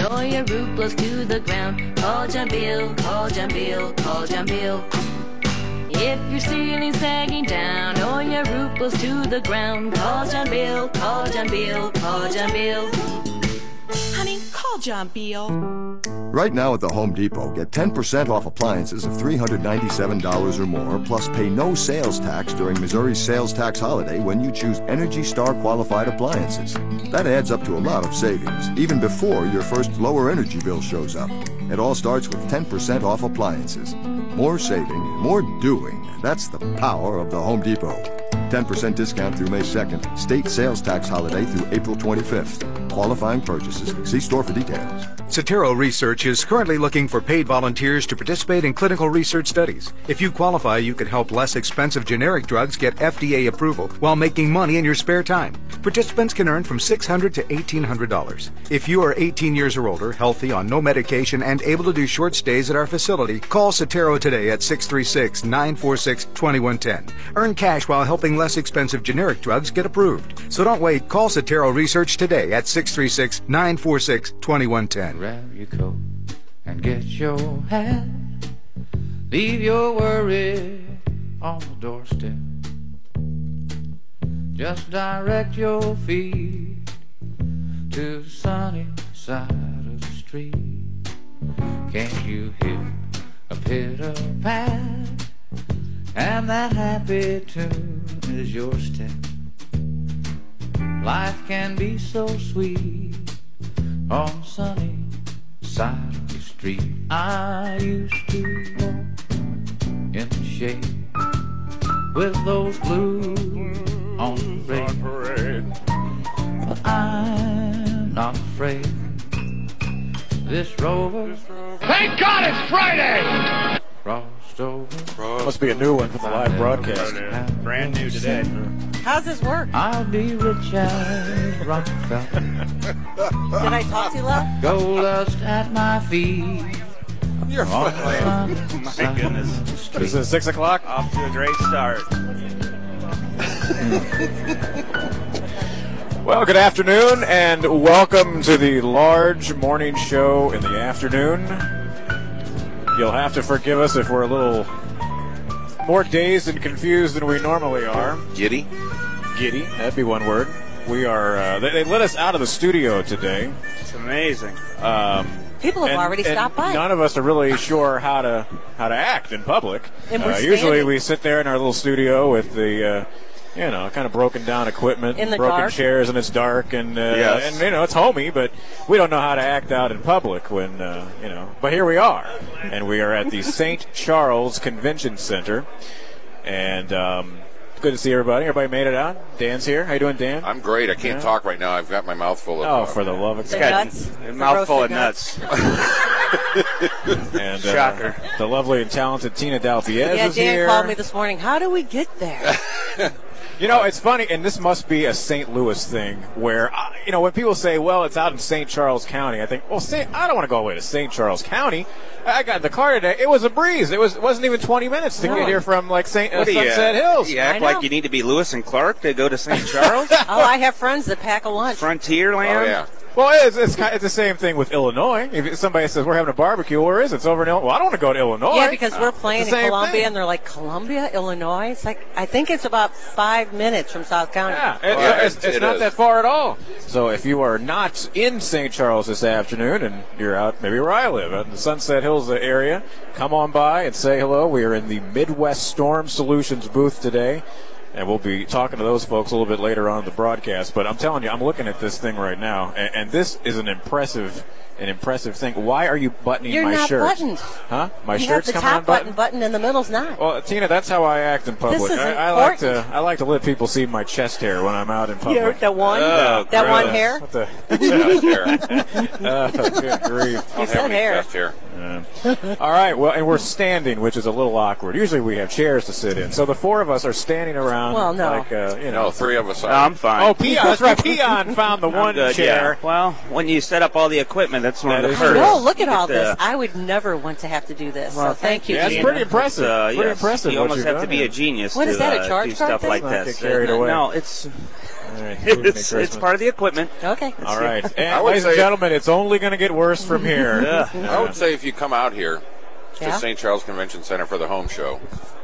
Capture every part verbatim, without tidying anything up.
or your roof blows to the ground. Call John Bill, call John Bill, call John Bill. If your ceiling's sagging down or your roof blows to the ground, call John Bill, call John Bill, call John Bill. Honey, call John Bill. Right now at the Home Depot, get ten percent off appliances of three hundred ninety-seven dollars or more, plus pay no sales tax during Missouri's sales tax holiday when you choose Energy Star qualified appliances. That adds up to a lot of savings, even before your first lower energy bill shows up. It all starts with ten percent off appliances. More saving, more doing. That's the power of the Home Depot. ten percent discount through May second. State sales tax holiday through April twenty-fifth. Qualifying purchases. See store for details. Sotero Research is currently looking for paid volunteers to participate in clinical research studies. If you qualify, you could help less expensive generic drugs get F D A approval while making money in your spare time. Participants can earn from six hundred dollars to eighteen hundred dollars. If you are eighteen years or older, healthy, on no medication, and able to do short stays at our facility, call Sotero today at six three six, nine four six, two one one zero. Earn cash while helping less expensive generic drugs get approved. So don't wait. Call Sotero Research today at six three six, nine four six, two one one zero. Grab your coat and get your hat. Leave your worries on the doorstep. Just direct your feet to the sunny side of the street. Can't you hear a pitter-pat? And that happy tune is your step. Life can be so sweet on the sunny side of the street. I used to walk in the shade with those blues on the parade. But I'm not afraid. This rover, thank God it's Friday! Crossed over. Must be a new one for the live broadcast. Brand new today. How's this work? I'll be rich as Rockefeller. Did I talk too loud? Gold dust at my feet. You're funny. My goodness. Is it six o'clock? Off to a great start. Well, good afternoon, and welcome to the large morning show in the afternoon. You'll have to forgive us if we're a little more dazed and confused than we normally are. Giddy? Giddy, that'd be one word. We are, uh, they, they let us out of the studio today. It's amazing. Um, People have and, already and stopped by. None of us are really sure how to how to act in public. And we're uh, usually standing. we sit there in our little studio with the, uh, you know, kind of broken down equipment, In the broken dark. chairs, and it's dark, and uh, Yes. and you know it's homey, but we don't know how to act out in public when uh, you know. But here we are, and we are at the Saint Charles Convention Center, and um, good to see everybody. Everybody made it out. Dan's here. How you doing, Dan? I'm great. I can't Yeah. talk right now. I've got my mouth full of. Oh, uh, for the love of The God! nuts. A The mouthful of roasted nuts. And uh, Shocker. the lovely and talented Tina Dalpiez Yeah, is Dan here. called me this morning. How do we get there? You know, it's funny, and this must be a Saint Louis thing where, uh, you know, when people say, well, it's out in Saint Charles County, I think, well, Saint, I don't want to go all the way to Saint Charles County. I got in the car today. It was a breeze. It, was, it wasn't even twenty minutes to No. get here from, like, Saint uh, What do you, Sunset Hills. You act I know. like you need to be Lewis and Clark to go to Saint Charles? Oh, I have friends that pack a lunch. Frontierland? Oh yeah. Well, it's, it's, kind it's the same thing with Illinois. If somebody says, we're having a barbecue, where is it? It's over in Illinois. Well, I don't want to go to Illinois. Yeah, because we're playing It's in the same Columbia, thing. and they're like, Columbia, Illinois? It's like, I think it's about five minutes from South County. Yeah, it- Well, it's, it- it's it not is. that far at all. So if you are not in Saint Charles this afternoon and you're out maybe where I live, out in the Sunset Hills area, come on by and say hello. We are in the Midwest Storm Solutions booth today, and we'll be talking to those folks a little bit later on in the broadcast. But I'm telling you, I'm looking at this thing right now, and, and this is an impressive an impressive thing. Why are you buttoning You're my not shirt? buttoned. Huh? My You shirt's have the coming top button unbuttoned? button and the middle's not. Well, Tina, that's how I act in public. This is I, I like to important. I like to let people see my chest hair when I'm out in public. You're the one, Oh, that one gross. hair. What the? Chest hair. Oh, good grief. I'll You have said any hair. chest hair. All right, well, and we're standing, which is a little awkward. Usually we have chairs to sit in. So the four of us are standing around Well, no. like, uh, you know. No, three of us No, are. I'm fine. Oh, Peon, that's right. Peon found the I'm one good, chair. yeah. Well, when you set up all the equipment, that's one That of the is first. true. No, look at Get all the- this. I would never want to have to do this. Well, so thank you, Yeah, that's Gina. pretty impressive. Uh, Pretty yes. impressive You what almost you've have done to be here. a genius What to is that, a uh, charge do card stuff thing? like Let's not this. get carried Uh, away. No, it's All right. It's, it's part of the equipment. Okay. All right. I And would ladies and say- gentlemen, it's only going to get worse from here. I would say if you come out here to Yeah. Saint Charles Convention Center for the home show,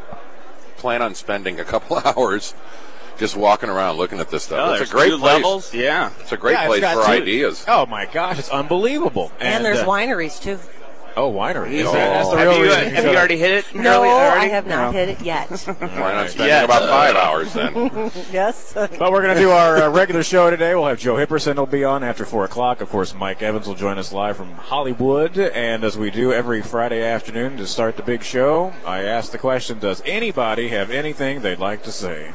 plan on spending a couple hours just walking around looking at this stuff. Oh, it's there's a great two place. levels. Yeah. It's a great Yeah, it's place got for two- ideas. Oh, my gosh. It's unbelievable. And there's uh, wineries, too. Oh, winery. Oh. That's the Have real you, reason have showed you up. already hit it? No, early, already? I have not No. hit it yet. Plan on spending Yeah. about five hours then. Yes. But we're going to do our uh, regular show today. We'll have Joe Hipperson will be on after four o'clock. Of course, Mike Evans will join us live from Hollywood. And as we do every Friday afternoon to start the big show, I ask the question, does anybody have anything they'd like to say?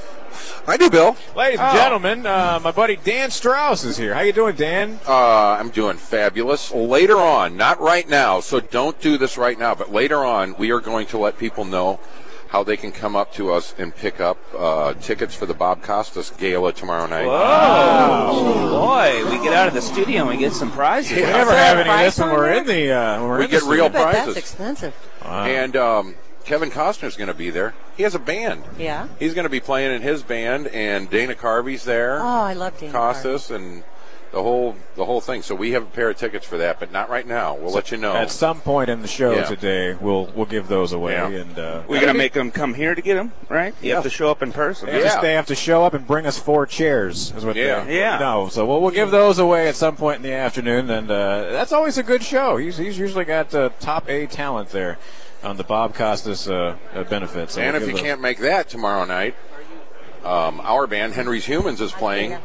I do, Bill. Ladies and Oh. gentlemen, uh, my buddy Dan Strauss is here. How you doing, Dan? Uh, I'm doing fabulous. Later on, not right now, so don't do this right now, but later on, we are going to let people know how they can come up to us and pick up uh, tickets for the Bob Costas Gala tomorrow night. Oh, boy. We get out of the studio and we get some prizes. We Yeah. never Is have there a any of this price when on we're there? in the uh, when we're We in get the real I bet prizes. that's expensive. And um, Kevin Costner's going to be there. He has a band. Yeah. He's going to be playing in his band, and Dana Carvey's there. Oh, I love Dana Costas and the whole the whole thing. So we have a pair of tickets for that, but not right now. We'll let you know. At some point in the show Yeah. today, we'll we'll give those away. Yeah. And uh, We're going to make them come here to get them, right? You Yeah. have to show up in person. Yeah. Just they have to show up and bring us four chairs. Is what Yeah. they Yeah. No, so we'll, we'll give those away at some point in the afternoon, and uh, that's always a good show. He's he's usually got uh, top A talent there on the Bob Costas uh, uh, benefits. So and we'll if give you those- can't make that tomorrow night, um, our band, Henry's Humans, is playing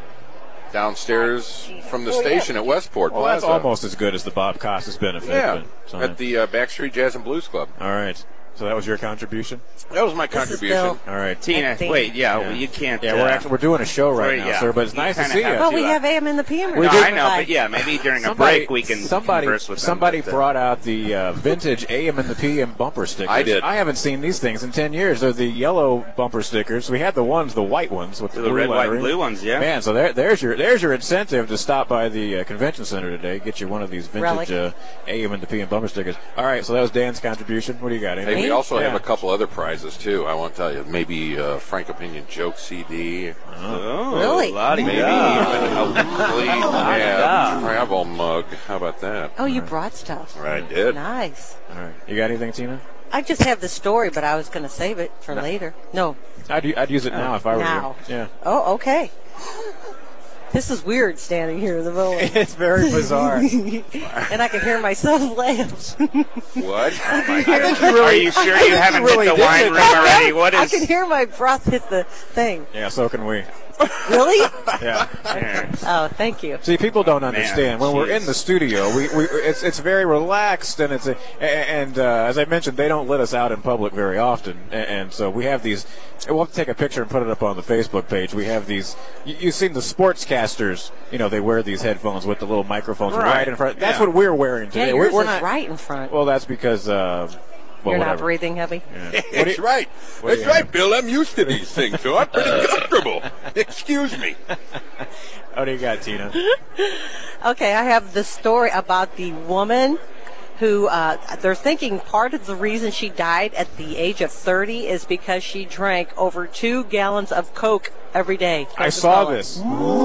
downstairs from the station at Westport well, that's Plaza. almost as good as the Bob Costas benefit. Yeah, but- so- at the uh, Backstreet Jazz and Blues Club. all right. So that was your contribution. That was my This is contribution. Bill. All right. Tina, think- wait, yeah, Yeah. well, you can't. Yeah, uh, we're actually we're doing a show right Right, now, yeah. sir. But it's You nice to kinda see have you. Well, to, we uh, have A M in the P M. No, right I know, now. but yeah, maybe during a Somebody, break we can somebody, converse with them. somebody but, uh, brought out the uh, vintage A M and the P M bumper stickers. I did. I haven't seen these things in ten years. They're the yellow bumper stickers. We had the ones, the white ones with the, The blue red, white, and lettering. blue ones, yeah. Man, so there, there's your there's your incentive to stop by the uh, convention center today. Get you one of these vintage uh, A M and the P M bumper stickers. All right, so that was Dan's contribution. What do you got? Hey, Anything? we also Yeah. have a couple other prizes too. I won't tell you. Maybe uh, Frank Opinion joke C D. Oh, Really? la-di-da. Maybe even a complete da. yeah, travel mug. How about that? Oh, you brought stuff. I did. Nice. All right, you got anything, Tina? I just have the story, but I was going to save it for later. No. I'd, u- I'd use it now if I were Now. you. Yeah. Oh, okay. This is weird standing here in the middle. It's very bizarre. And I can hear myself laugh. What? Are you sure you haven't really hit the did wine it. room already? What I is? can hear my breath hit the thing. Yeah, so can we. Really? Yeah. Yeah. Oh, thank you. See, people don't understand. when we're jeez. in the studio, we, we it's it's very relaxed, and it's a, and uh, as I mentioned, they don't let us out in public very often, and, and so we have these. We'll have to take a picture and put it up on the Facebook page. We have these. You, you've seen the sportscasters. You know, they wear these headphones with the little microphones right, Right. in front. That's Yeah. what we're wearing Yeah, today. yours we're, we're is not. right in front. Well, that's because. Uh, well, You're whatever. not breathing heavy? Yeah. What do That's you- right. what do That's you right, have? Bill. I'm used to these things, so I'm pretty comfortable. Excuse me. What do you got, Tina? Okay, I have the story about the woman who uh, they're thinking part of the reason she died at the age of thirty is because she drank over two gallons of Coke every day. I saw Coca-Cola. this.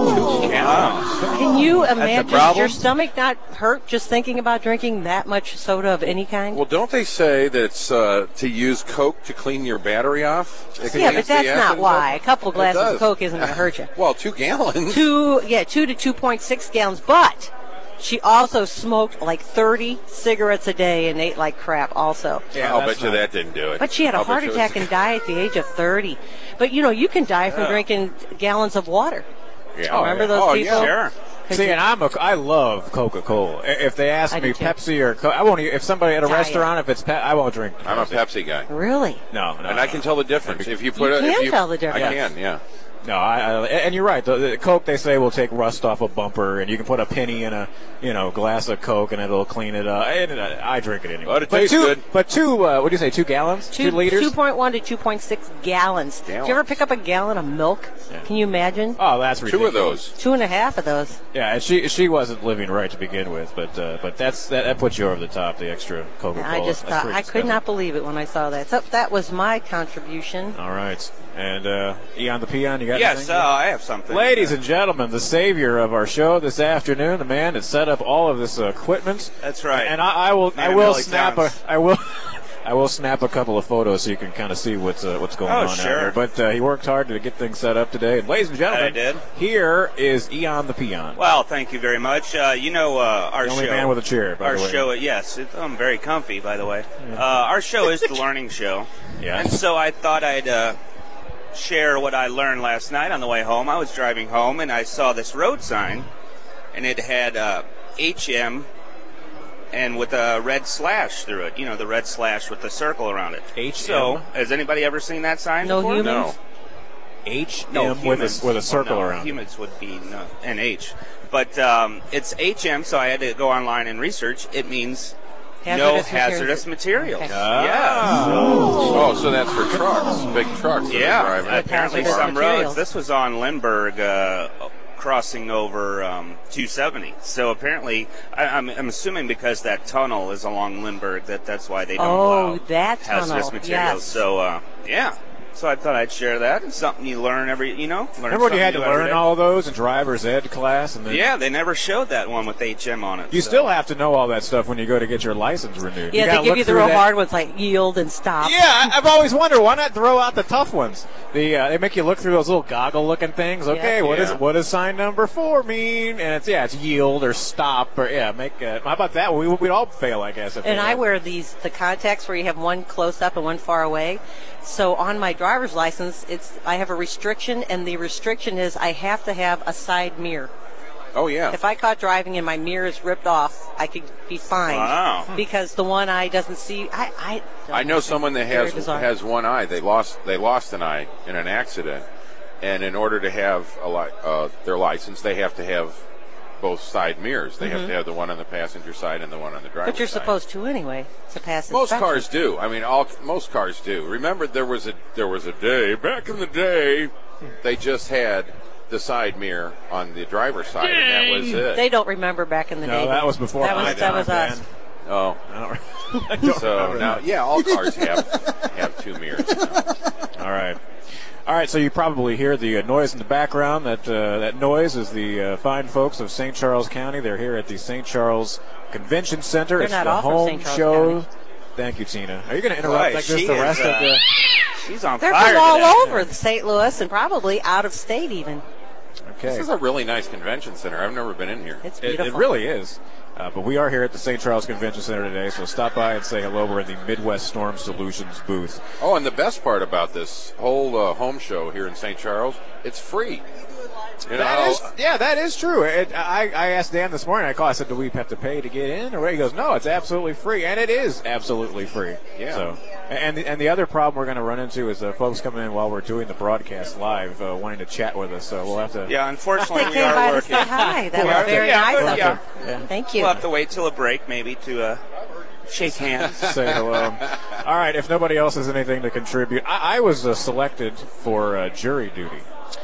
Can you imagine problem? your stomach not hurt just thinking about drinking that much soda of any kind? Well, don't they say that it's uh, to use Coke to clean your battery off? It yeah, cleans but the that's not acid why. A and stuff? couple It glasses does. of Coke isn't going to hurt you. Well, two gallons. Two, yeah, two to two point six gallons. But she also smoked like thirty cigarettes a day and ate like crap. Also, Yeah, I'll that's bet you not- that didn't do it. but she had a I'll bet heart you it attack was- and died at the age of thirty. But you know, you can die from drinking gallons of water. Yeah. Remember those oh, people? Yeah. Sure. See, and I'm a, I love Coca-Cola. I- If they ask I me do too. Pepsi or Coke, I won't. e- If somebody at a Diet. restaurant, if it's Pe- I won't drink. I'm a Pepsi guy. Really? No, no, And I can tell the difference. If you put You it, can if you, tell the difference. I can, yeah. no. I, I, and you're right. The, the Coke, they say, will take rust off a bumper, and you can put a penny in a you know glass of Coke, and it'll clean it up. And, uh, I drink it anyway. But it but tastes two, good. But two, uh, what do you say? Two gallons? Two, liters? two point one to two point six gallons. Did you ever Gallons. pick up a gallon of milk? Can you imagine? Oh, that's Two ridiculous. of those. Two and a half of those. Yeah, and she she wasn't living right to begin with, but uh, but that's that, that puts you over the top. The extra Coca-Cola. I just That's thought pretty I could expensive. not believe it when I saw that. So that was my contribution. All right. And uh, Eon the Peon, you got Yes, anything? uh, I have something. Ladies and gentlemen, the savior of our show this afternoon, the man that set up all of this uh, equipment. That's right. And I, I will, Man I will really snap counts. a, I will, I will snap a couple of photos so you can kind of see what's uh, what's going Oh, on sure. out here. But uh, he worked hard to get things set up today. And ladies and gentlemen, I did. here is Eon the Peon. Well, thank you very much. Uh, you know, uh, our The only show. man with a chair, by our the way. show, yes, it, I'm very comfy, by the way. Uh, our show is the learning show. Yeah. And so I thought I'd uh, share what I learned last night on the way home. I was driving home and I saw this road sign, and it had uh, H M and with a red slash through it. You know, the red slash with the circle around it. H M? So, has anybody ever seen that sign No before? humans? No. H No, M with humans. a, with a circle no, around it. Humans would be no, N H. But um, it's H M, so I had to go online and research. It means no Hazardous hazardous materials. Okay. Yeah. Oh, so that's for trucks, big trucks. that are Yeah. driving. And apparently hazardous some materials. roads. This was on Lindbergh, uh, crossing over um, two seventy. So apparently, I, I'm, I'm assuming because that tunnel is along Lindbergh, that that's why they don't Oh, allow that hazardous tunnel, materials. yes. So uh, yeah. So I thought I'd share that. It's something you learn every, you know. Learn Remember when you had to something new every learn day. all of those in driver's ed class? And then Yeah, they never showed that one with H M on it. you so. still have to know all that stuff when you go to get your license renewed. Yeah, gotta they give look you the through real that. hard ones like yield and stop. Yeah, I, I've always wondered why not throw out the tough ones. The uh, they make you look through those little goggle-looking things. Okay, what is Yeah. what does sign number four mean? And it's yeah, it's yield or stop or yeah, make. Uh, how about that? We we'd all fail, I guess. If And we I had- wear these the contacts where you have one close up and one far away. So on my driver's license, it's I have a restriction, and the restriction is I have to have a side mirror. Oh, yeah. If I caught driving and my mirror is ripped off, I could be fined. Wow. Because the one eye doesn't see. I I, I know someone that Very has bizarre. has one eye. They lost they lost an eye in an accident, and in order to have a li- uh, their license, they have to have both side mirrors. They have to have the one on the passenger side and the one on the driver's But you're side. supposed to anyway to pass Most inspection. cars do. I mean, all most cars do. Remember, there was a there was a day back in the day, they just had the side mirror on the driver's side, and that was it. They don't remember back in the No, day. that was before That my was that time, was us. man. oh, I don't, I don't so remember now, that. yeah, all cars have have two mirrors. All right. All right, so you probably hear the uh, noise in the background. That uh, that noise is the uh, fine folks of Saint Charles County. They're here at the Saint Charles Convention Center. They're it's not the all from home Saint Charles show. County. Thank you, Tina. Are you going to interrupt Boy, like this she the is, rest of uh, the? She's on They're fire from all today. over Saint Louis and probably out of state even. Okay. This is a really nice convention center. I've never been in here. It's It, beautiful. it really is. Uh, but we are here at the Saint Charles Convention Center today, so stop by and say hello. We're in the Midwest Storm Solutions booth. Oh, and the best part about this whole uh, home show here in Saint Charles, it's free. You That know, is, yeah, that is true. It, I, I asked Dan this morning. I called. I said, "Do we have to pay to get in?" Or what? He goes, "No, it's absolutely free," and it is absolutely free. Yeah. So, and the, and the other problem we're going to run into is uh, folks coming in while we're doing the broadcast live, uh, wanting to chat with us. So we'll have to. Yeah, unfortunately, They we came are by to working. say hi. That Yeah, was very yeah, nice but of yeah. them. Thank you. We'll have to wait till a break, maybe, to uh, shake hands. Say hello. All right. If nobody else has anything to contribute, I, I was uh, selected for uh, jury duty.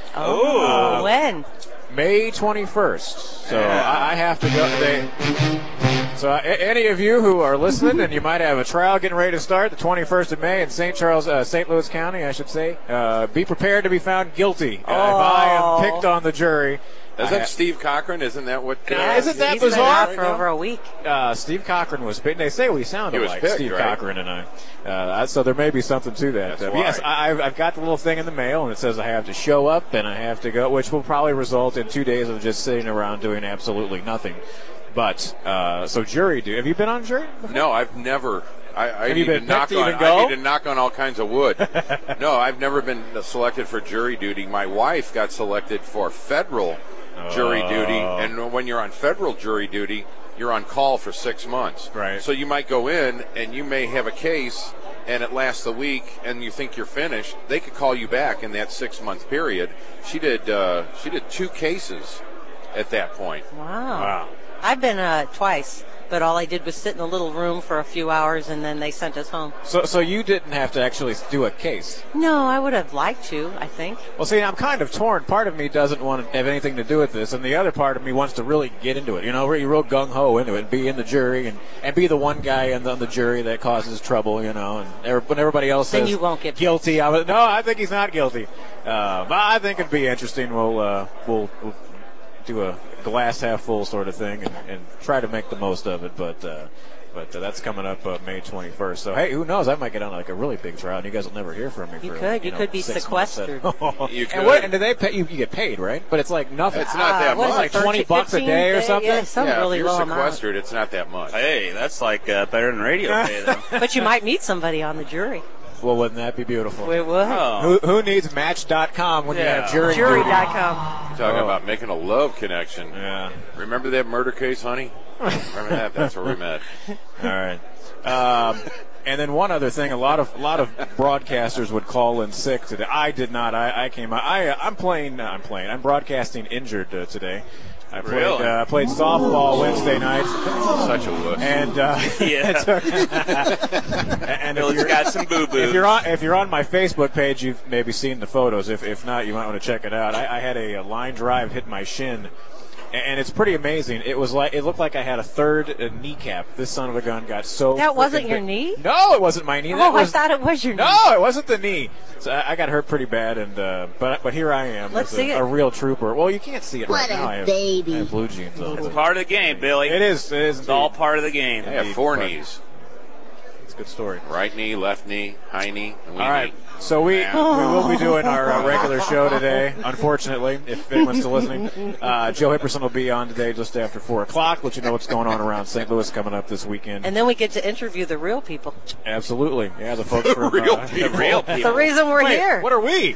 Oh, when? May twenty-first. So I I have to go. They, so a- any of you who are listening and you might have a trial getting ready to start the twenty-first of May in Saint Charles, uh, Saint Louis County, I should say, uh, be prepared to be found guilty. Uh, if I am picked on the jury. I Isn't that ha- Steve Cochran? Isn't that what? Uh, Yes, isn't that he's been bizarre? out for over a week. Uh, Steve Cochran was picked. They say we sound He was alike, picked, Steve right? Cochran and I. Uh, so there may be something to that. That's Uh, why. yes, I, I've, I've got the little thing in the mail, and it says I have to show up and I have to go, which will probably result in two days of just sitting around doing absolutely nothing. But uh, so jury duty. Have you been on jury before? No, I've never. I, I Have you need been to knock picked to on. even go? I need to knock on all kinds of wood. No, I've never been selected for jury duty. My wife got selected for federal jury duty, and when you're on federal jury duty, you're on call for six months. Right. So you might go in, and you may have a case, and it lasts a week, and you think you're finished. They could call you back in that six month period. She did. Uh, she did two cases at that point. Wow. Wow. I've been uh, twice. but all I did was sit in a little room for a few hours, and then they sent us home. So, so you didn't have to actually do a case. No, I would have liked to, I think. Well, see, I'm kind of torn. Part of me doesn't want to have anything to do with this, and the other part of me wants to really get into it. You know, really real gung-ho into it, and be in the jury, and, and be the one guy in the, on the jury that causes trouble, you know, and every, when everybody else Then says you won't get guilty, I would, no, I think he's not guilty. Uh, but I think it'd be interesting. We'll, uh, we'll, we'll do a glass half full sort of thing and, and try to make the most of it, but uh, but uh, that's coming up uh, May twenty-first. So hey, who knows? I might get on like a really big trial, and you guys will never hear from me. You for, could. You, You know, could be six sequestered. months. You could. And, what, and do they pay? You, you get paid, right? But it's like nothing. It's not Uh, that what is much. it, Like twenty bucks a fifteen day or day? something? Yeah, some yeah, really if you're low amount. sequestered, it's not that much. Hey, that's like uh, better than radio pay, though. But you might meet somebody on the jury. Well, wouldn't that be beautiful? We would. Oh. Who, who needs Match dot com when you Yeah. have jury? Jury duty? dot com. Talking Oh. about making a love connection. Yeah. Remember that murder case, honey? Remember that? That's where we met. All right. Um, and then one other thing, a lot of a lot of broadcasters would call in sick today. I did not. I, I came out. I, I'm playing. Uh, I'm playing. I'm broadcasting injured uh, today. I played, Really? uh, played softball Wednesday night. Such a wuss. And uh, Yeah. and if Bill's you're, got some boo-boos. if you're on if you're on my Facebook page, you've maybe seen the photos. If if not, you might want to check it out. I, I had a, a line drive hit my shin, and, and it's pretty amazing. It was like it looked like I had a third uh, kneecap. This son of a gun got so. That wasn't freaking your big. knee? No, it wasn't my knee. Oh, That I was, thought it was your knee. no, it wasn't the knee. So I, I got hurt pretty bad, and uh, but but here I am. Let's as see a, it. a real trooper. Well, you can't see it What right now. a I have, baby. I have blue jeans on. It's but part of the game, Billy. It is. It is. It's all indeed. part of the game. I have Indeed. four But- knees. It's a good story. Right knee, left knee, high knee, and we All right, knee. so we, we will be doing our uh, regular show today, unfortunately, if anyone's still listening. Uh, Joe Hipperson will be on today just after four o'clock, let you know what's going on around Saint Louis coming up this weekend. And then we get to interview the real people. Absolutely. Yeah, the folks from real uh, people. The real That's people. the reason we're Wait, here. what are we?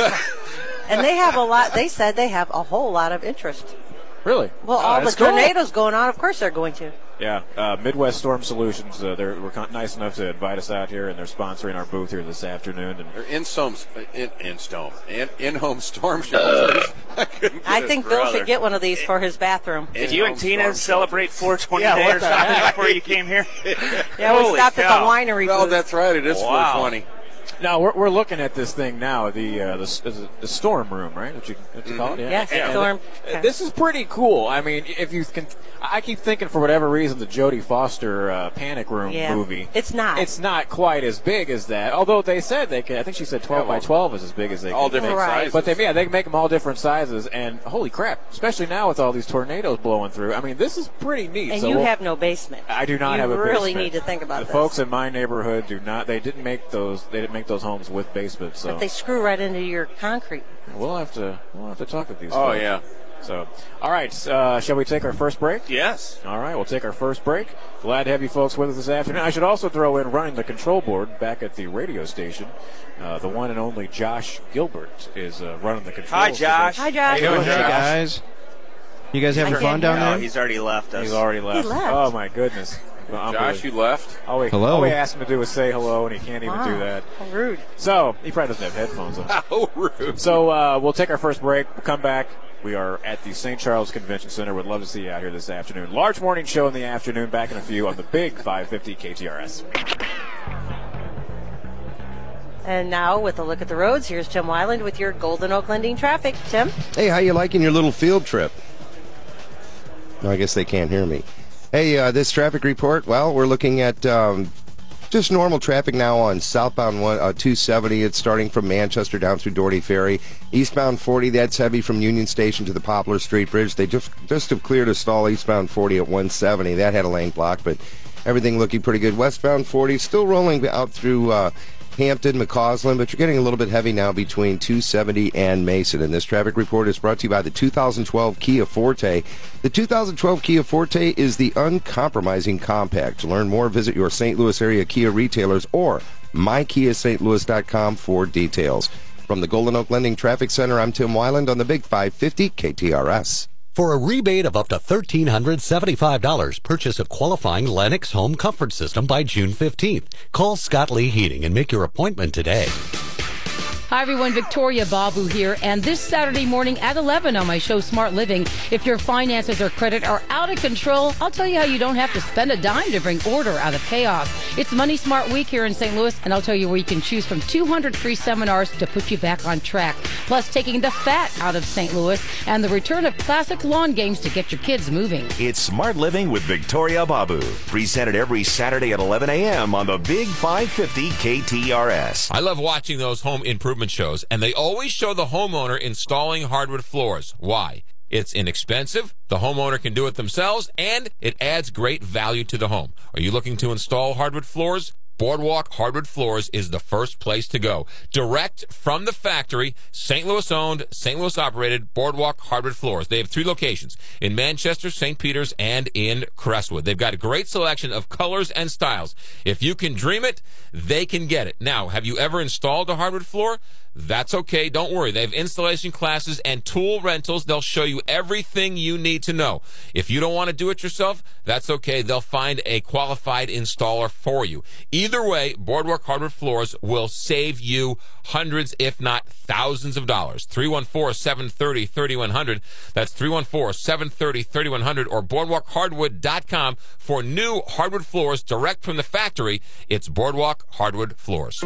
And they have a lot. They said they have a whole lot of interest. Really? Well, Oh, all the that's cool. tornadoes going on, of course they're going to. Yeah, uh, Midwest Storm Solutions, uh, they were con- nice enough to invite us out here, and they're sponsoring our booth here this afternoon. And They're in storm, in in storm, in in-home storm shelters. I couldn't get I it. think Bill brother. should get one of these for his bathroom. Did you and In-home Tina storm celebrate four twenty Yeah, Day what or the something heck? before you came here? Yeah, we Holy stopped cow. at the winery Oh, booth. that's right. It is Wow. four twenty. now we're, we're looking at this thing now, the uh, the, is it the storm room, right? What you, what you call it? Yeah. Yes, And, storm. uh, This is pretty cool. I mean, if you can, I keep thinking for whatever reason the Jodie Foster uh, Panic Room Yeah. movie. It's not. It's not quite as big as that. Although they said they can. I think she said twelve Yeah, well, by twelve is as big as they All can different make. Right. sizes. But they, yeah, they can make them all different sizes. And holy crap, especially now with all these tornadoes blowing through. I mean, this is pretty neat. And So you we'll- have no basement. I do not you have a really basement. need to think about the this. folks in my neighborhood do not. They didn't make those. They didn't make those homes with basements. So But they screw right into your concrete. we'll have to. We'll have to talk with these. Oh folks. yeah. So, all right. Uh, shall we take our first break? Yes. All right, we'll take our first break. Glad to have you folks with us this afternoon. I should also throw in running the control board back at the radio station. Uh, the one and only Josh Gilbert is uh, running the controls. Hi, Josh. Hi, Josh. How you doing, Josh. hey guys? You guys having I fun can't down No, there? he's already left us. He's already left. left. Oh my goodness. Well, Josh, you unbelievable. left. all we, Hello. all we asked him to do was say hello, and he can't even Wow. do that. How rude. So he probably doesn't have headphones on. How rude. So uh, we'll take our first break. We'll come back. We are at the Saint Charles Convention Center. Would love to see you out here this afternoon. Large morning show in the afternoon. Back in a few on the big five fifty K T R S. And now, with a look at the roads, here's Tim Wyland with your Golden Oak Lending traffic. Tim? Hey, how you liking your little field trip? No, I guess they can't hear me. Hey, uh, this traffic report, well, we're looking at um, just normal traffic now on southbound one, uh, two seventy. It's starting from Manchester down through Doherty Ferry. Eastbound forty, that's heavy from Union Station to the Poplar Street Bridge. They just, just have cleared a stall eastbound forty at one seventy. That had a lane block, but everything looking pretty good. Westbound forty, still rolling out through uh, Hampton, McCausland, but you're getting a little bit heavy now between two seventy and Mason. And this traffic report is brought to you by the two thousand twelve Kia Forte. The two thousand twelve Kia Forte is the uncompromising compact. To learn more, visit your Saint Louis area Kia retailers or my kia st louis dot com for details. From the Golden Oak Lending Traffic Center, I'm Tim Wyland on the Big five fifty K T R S. For a rebate of up to one thousand three hundred seventy-five dollars, purchase a qualifying Lennox home comfort system by June fifteenth. Call Scott Lee Heating and make your appointment today. Hi, everyone. Victoria Babu here. And this Saturday morning at eleven on my show, Smart Living, if your finances or credit are out of control, I'll tell you how you don't have to spend a dime to bring order out of chaos. It's Money Smart Week here in Saint Louis, and I'll tell you where you can choose from two hundred free seminars to put you back on track. Plus, taking the fat out of Saint Louis and the return of classic lawn games to get your kids moving. It's Smart Living with Victoria Babu. Presented every Saturday at eleven a.m. on the Big five fifty K T R S. I love watching those home improvement shows, and they always show the homeowner installing hardwood floors. Why? It's inexpensive, the homeowner can do it themselves, and it adds great value to the home. Are you looking to install hardwood floors? Boardwalk Hardwood Floors is the first place to go. Direct from the factory, Saint Louis owned, Saint Louis operated Boardwalk Hardwood Floors. They have three locations in Manchester, Saint Peters, and in Crestwood. They've got a great selection of colors and styles. If you can dream it, they can get it. Now, have you ever installed a hardwood floor? That's okay. Don't worry. They have installation classes and tool rentals. They'll show you everything you need to know. If you don't want to do it yourself, that's okay. They'll find a qualified installer for you. Either way, Boardwalk Hardwood Floors will save you hundreds, if not thousands of dollars. three one four, seven three zero, three one zero zero. That's three one four, seven three zero, three one zero zero or boardwalk hardwood dot com for new hardwood floors direct from the factory. It's Boardwalk Hardwood Floors.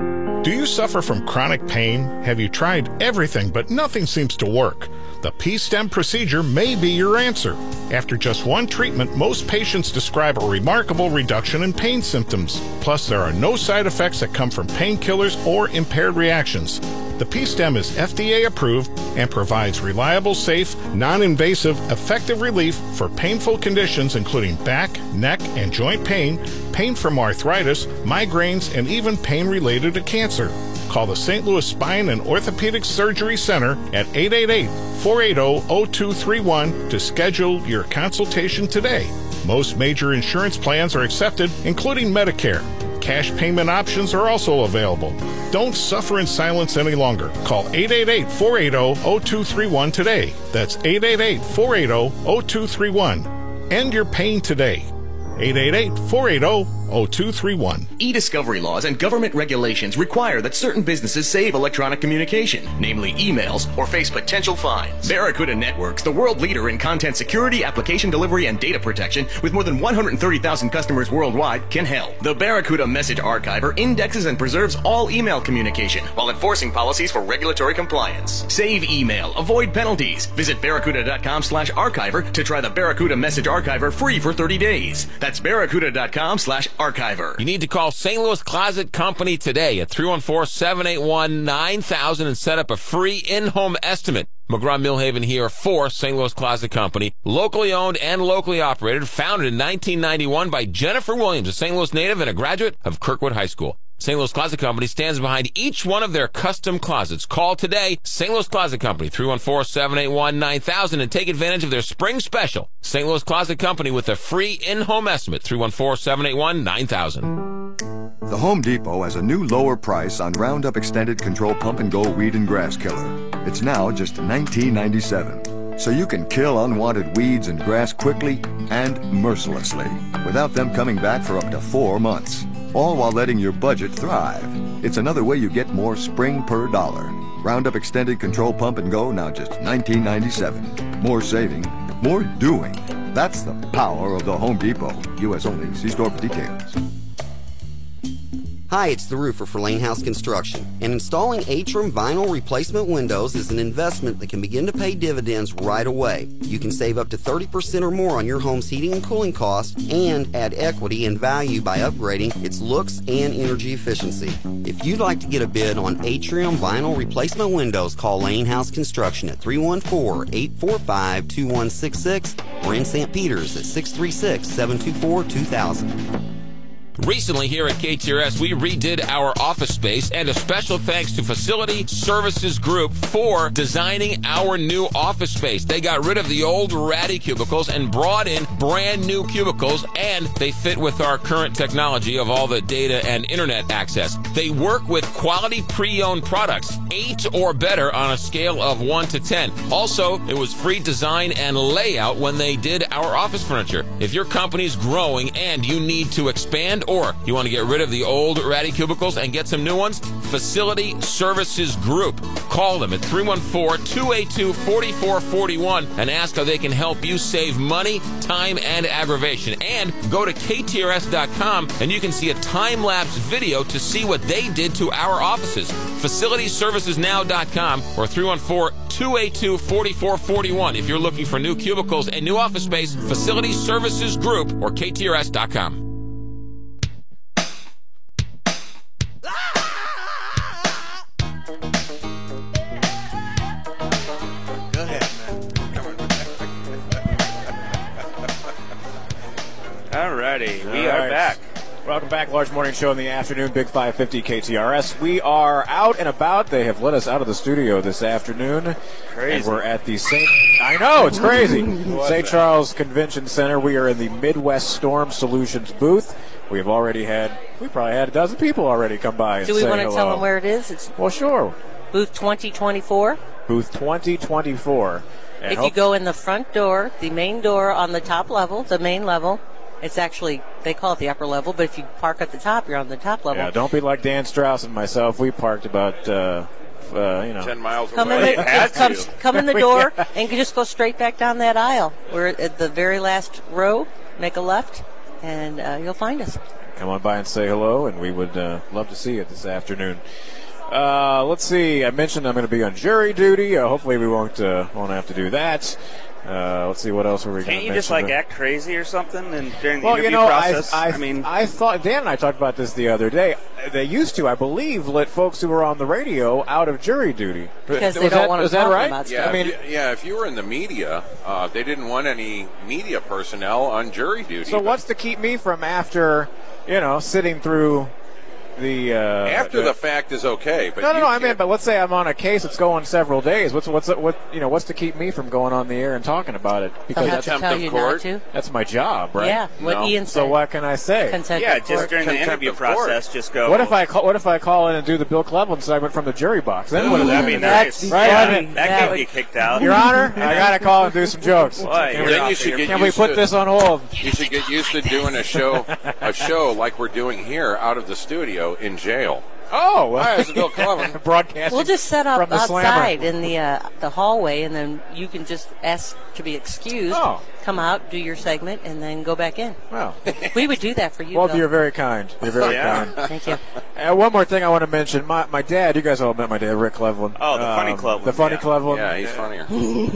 Do you suffer from chronic pain? Have you tried everything but nothing seems to work? The P-STEM procedure may be your answer. After just one treatment, most patients describe a remarkable reduction in pain symptoms. Plus, there are no side effects that come from painkillers or impaired reactions. The P-STEM is F D A approved and provides reliable, safe, non-invasive, effective relief for painful conditions including back, neck, and joint pain, pain from arthritis, migraines, and even pain related to cancer. Call the Saint Louis Spine and Orthopedic Surgery Center at eight eight eight, four eight zero, zero two three one to schedule your consultation today. Most major insurance plans are accepted, including Medicare. Cash payment options are also available. Don't suffer in silence any longer. Call eight eight eight, four eight zero, zero two three one today. That's eight eight eight, four eight zero, zero two three one. End your pain today. eight eight eight, four eight zero, zero two three one. E-discovery laws and government regulations require that certain businesses save electronic communication, namely emails, or face potential fines. Barracuda Networks, the world leader in content security, application delivery, and data protection, with more than one hundred thirty thousand customers worldwide, can help. The Barracuda Message Archiver indexes and preserves all email communication while enforcing policies for regulatory compliance. Save email, avoid penalties. Visit barracuda.com slash archiver to try the Barracuda Message Archiver free for thirty days. That's barracuda.com slash archiver. You need to call Saint Louis Closet Company today at three one four, seven eight one, nine thousand and set up a free in-home estimate. McGraw-Millhaven here for Saint Louis Closet Company. Locally owned and locally operated, founded in nineteen ninety-one by Jennifer Williams, a Saint Louis native and a graduate of Kirkwood High School. Saint Louis Closet Company stands behind each one of their custom closets. Call today, Saint Louis Closet Company, three one four, seven eight one, nine thousand, and take advantage of their spring special. Saint Louis Closet Company with a free in-home estimate, three one four, seven eight one, nine thousand. The Home Depot has a new lower price on Roundup Extended Control Pump and Go Weed and Grass Killer. It's now just nineteen ninety-seven. So you can kill unwanted weeds and grass quickly and mercilessly without them coming back for up to four months. All while letting your budget thrive. It's another way you get more spring per dollar. Roundup Extended Control Pump and Go, now just nineteen ninety-seven. More saving, more doing. That's the power of the Home Depot. U S only. See store for details. Hi, it's the roofer for Lane House Construction, and installing Atrium vinyl replacement windows is an investment that can begin to pay dividends right away. You can save up to thirty percent or more on your home's heating and cooling costs and add equity and value by upgrading its looks and energy efficiency. If you'd like to get a bid on Atrium vinyl replacement windows, call Lane House Construction at three one four, eight four five, two one six six or in Saint Peters at six three six, seven two four, two thousand. Recently here at K T R S, we redid our office space, and a special thanks to Facility Services Group for designing our new office space. They got rid of the old ratty cubicles and brought in brand new cubicles, and they fit with our current technology of all the data and internet access. They work with quality pre-owned products, eight or better on a scale of one to ten. Also, it was free design and layout when they did our office furniture. If your company's growing and you need to expand Or you want to get rid of the old ratty cubicles and get some new ones? Facility Services Group. Call them at three one four, two eight two, four four four one and ask how they can help you save money, time, and aggravation. And go to K T R S dot com and you can see a time-lapse video to see what they did to our offices. Facility Services Now dot com or three one four, two eight two, four four four one. If you're looking for new cubicles and new office space, Facility Services Group or K T R S dot com. Go ahead, All righty, we All are right. back. Welcome back, Large Morning Show in the afternoon, Big five fifty K T R S. We are out and about. They have let us out of the studio this afternoon. Crazy. And we're at the Saint I know, it's crazy. Saint Charles Convention Center. We are in the Midwest Storm Solutions booth. We have already had, we probably had a dozen people already come by and Do we say want to hello. tell them where it is? It's Well, sure. booth twenty twenty-four. Booth twenty twenty-four. And If you hope- go in the front door, the main door on the top level, the main level, it's actually, they call it the upper level, but if you park at the top, you're on the top level. Yeah, don't be like Dan Strauss and myself. We parked about, uh, uh, you know. ten miles Come in, away. the, just come, come in the door and you just go straight back down that aisle. We're at the very last row. Make a left, and uh, you'll find us. Come on by and say hello, and we would uh, love to see you this afternoon. Uh, let's see. I mentioned I'm going to be on jury duty. Uh, hopefully, we won't uh, won't have to do that. Uh, let's see what else were we going to Can't mention. you just like act crazy or something and during the Well, interview you know, process? I, I, I mean, I thought Dan and I talked about this the other day. They used to, I believe, let folks who were on the radio out of jury duty Because they Was don't that- want to was that talk right? about Yeah, stuff. I mean- if you, yeah. If you were in the media, uh, they didn't want any media personnel on jury duty. So but what's to keep me from after, you know, sitting through the uh, after the fact is okay, but no, no, you no. I can't- mean, but let's say I'm on a case that's going several days. What's what's what you know? What's to keep me from going on the air and talking about it? They'll have to tell you not to. That's my job, right? Yeah, what No. Ian So said. what can I say? Contempt yeah, of just court. during the Contempt interview of court. process, just go. What if I call, what if I call in and do the Bill Cleveland segment from the jury box? Then what does that That'd be mean? nice. That's Right? funny. I mean, That That can't would- be kicked out. Your Honor, I gotta call and do some jokes. Boy, Can you're we, Then off you should your- get can we used put to- this on hold? You should get used to doing a show, a show like we're doing here out of the studio in jail. Oh, well, Hi, it's Bill Cleveland. broadcasting. We'll just set up from the outside slammer. in the uh, the hallway, and then you can just ask to be excused. Oh. Come out, do your segment, and then go back in. Well, We would do that for you. well, Bill. you're very kind. You're very Yeah. kind. Thank you. Uh, one more thing I want to mention. My my dad, you guys all met my dad, Rick Cleveland. Oh, the funny Um, Cleveland, The funny yeah. Cleveland. Yeah, he's funnier.